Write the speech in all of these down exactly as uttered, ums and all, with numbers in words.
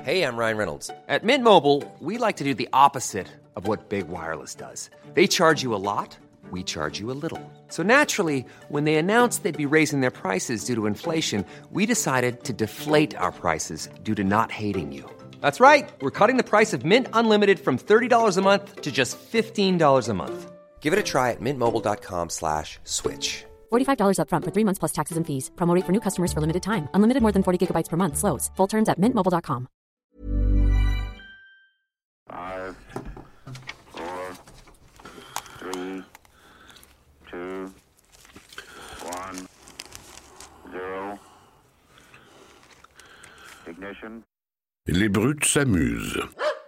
Hey, I'm Ryan Reynolds. At Mint Mobile, we like to do the opposite of what Big Wireless does. They charge you a lot, we charge you a little. So naturally, when they announced they'd be raising their prices due to inflation, we decided to deflate our prices due to not hating you. That's right. We're cutting the price of Mint Unlimited from thirty dollars a month to just fifteen dollars a month. Give it a try at mintmobile.com slash switch. forty-five dollars up front for three months plus taxes and fees. Promo rate for new customers for limited time. Unlimited more than forty gigabytes per month. Slows full terms at mint mobile dot com. Five, four, three, two, one, zero. Ignition. Les brutes s'amusent.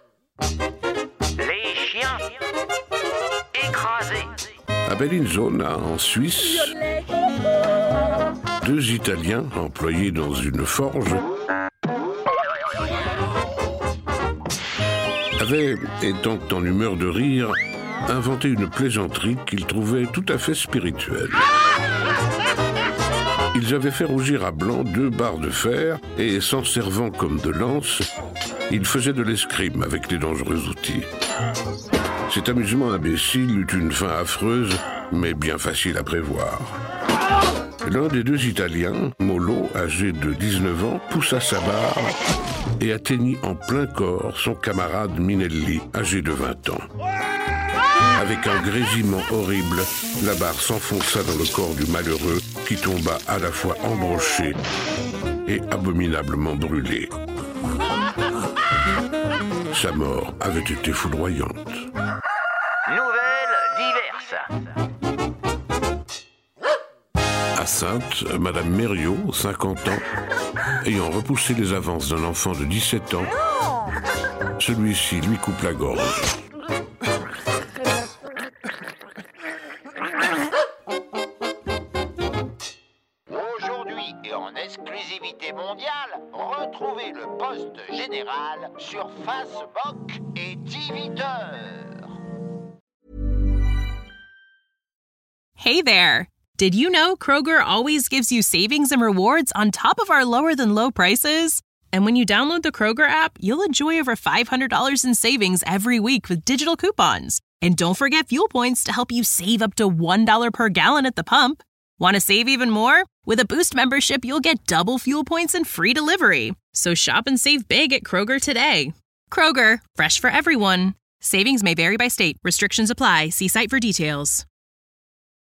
Les chiens écrasés. À Bellinzona, en Suisse, deux Italiens employés dans une forge avaient, étant en humeur de rire, inventé une plaisanterie qu'ils trouvaient tout à fait spirituelle. Ils avaient fait rougir à blanc deux barres de fer et, s'en servant comme de lance, ils faisaient de l'escrime avec les dangereux outils. Cet amusement imbécile eut une fin affreuse, mais bien facile à prévoir. L'un des deux Italiens, Molo, âgé de dix-neuf ans, poussa sa barre et atteignit en plein corps son camarade Minelli, âgé de vingt ans. Avec un grésillement horrible, la barre s'enfonça dans le corps du malheureux qui tomba à la fois embroché et abominablement brûlé. Sa mort avait été foudroyante. Nouvelles diverses. À Saintes, Madame Mériot, cinquante ans, ayant repoussé les avances d'un enfant de dix-sept ans, celui-ci lui coupe la gorge. Aujourd'hui et en exclusivité mondiale, retrouvez le poste général sur Facebook et Twitter. Hey there! Did you know Kroger always gives you savings and rewards on top of our lower-than-low prices? And when you download the Kroger app, you'll enjoy over five hundred dollars in savings every week with digital coupons. And don't forget fuel points to help you save up to one dollar per gallon at the pump. Want to save even more? With a Boost membership, you'll get double fuel points and free delivery. So shop and save big at Kroger today. Kroger, fresh for everyone. Savings may vary by state. Restrictions apply. See site for details.